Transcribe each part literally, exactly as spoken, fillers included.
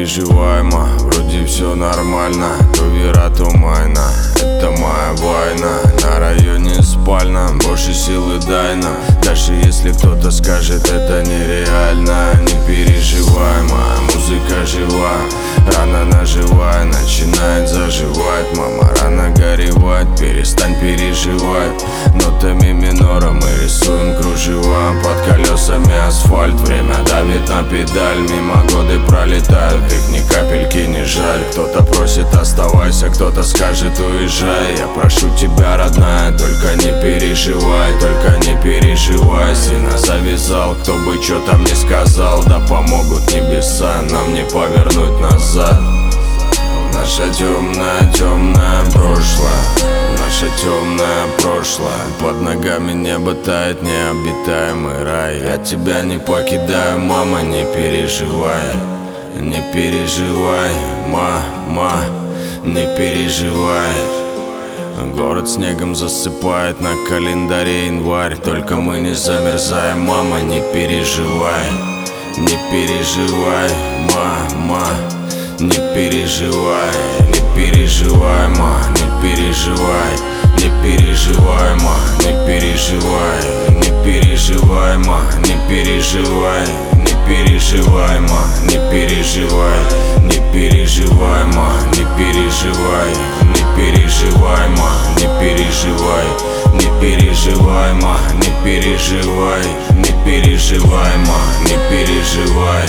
переживай, ма, вроде все нормально. То вера, то майна, это моя война. На районе спальна, больше силы дай нам. Даже если кто-то скажет, это нереально. Не переживай, ма, музыка жива. Рана наживая, начинает заживать. Мама, рано горевать, перестань переживать. Нотами минора мы рисуем кружева. Под колесами асфальт, время давит на педаль. Мимо годы пролетают, их ни капельки не жаль. Кто-то просит оставайся, кто-то скажет уезжай. Я прошу тебя, родная, только не переживай. Только не переживай, сильно завязал. Кто бы что там не сказал, да помогут небеса. Нам не повернуть назад. Наше темное, темное прошлое. Наше темное прошлое. Под ногами небо тает, необитаемый рай. Я тебя не покидаю, мама, не переживай. Не переживай, мама, не переживай. Город снегом засыпает, на календаре январь. Только мы не замерзаем, мама, не переживай. Не переживай, мама, не переживай. Не переживай, ма, не переживай. Не переживай, ма, не переживай. Не переживай, ма, не переживай. Не переживай, ма, не переживай. Не переживай, ма, не переживай. Не переживай, ма, не переживай. Не переживай, ма, не переживай. Не переживай, ма, не переживай.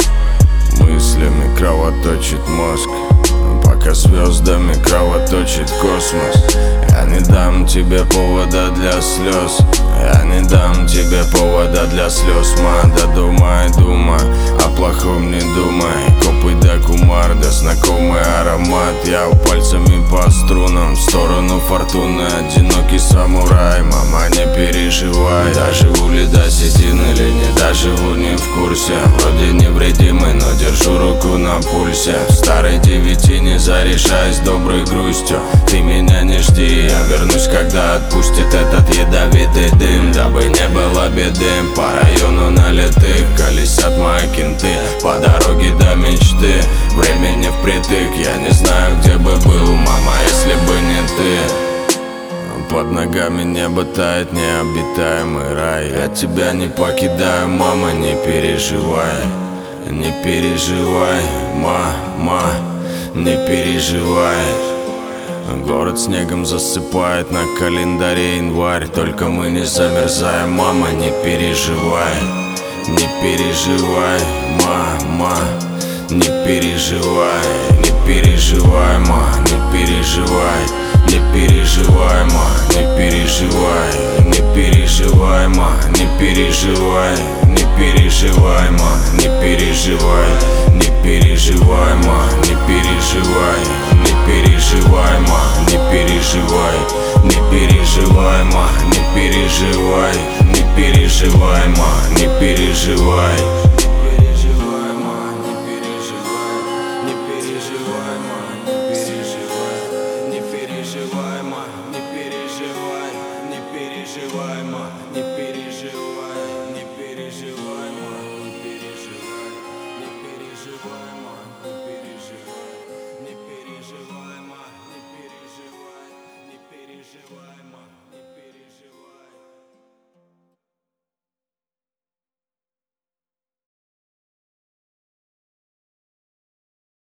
Мыслями кровоточит мозг, пока звездами кровоточит космос. Я не дам тебе повода для слез. Я не дам тебе повода для слез, ма. Да думай, думай, о плохом не думай. Копы да кумар, да знакомый аромат. Я пальцами по струнам в сторону фортуны. Одинокий самурай, мама, не переживай. Доживу ли до седины или не доживу, не в курсе. Вроде невредимый, но держу руку на пульсе. В старой девятине зарешаюсь доброй грустью. Ты меня не жди, я вернусь, когда отпустит этот ядовитый дым. Дабы не было беды, по району налетых колесят мои кенты. По дороге до мечты, времени впритык. Я не знаю, где бы был, мама, если бы не ты. Под ногами небо тает, необитаемый рай. Я тебя не покидаю, мама, не переживай. Не переживай, мама, не переживай. Город снегом засыпает, на календаре январь. Только мы не замерзаем, мама, не переживай. Не переживай, мама, не переживай. Не переживай, ма, не переживай. Не переживай, ма, не переживай. Не переживай, ма, не переживай. Не переживай, ма, не переживай. Не переживай, ма, не переживай. Не переживай, ма, не переживай. Не переживай, ма, не переживай. Не переживай, ма, не переживай. Переживай, ма, не переживай.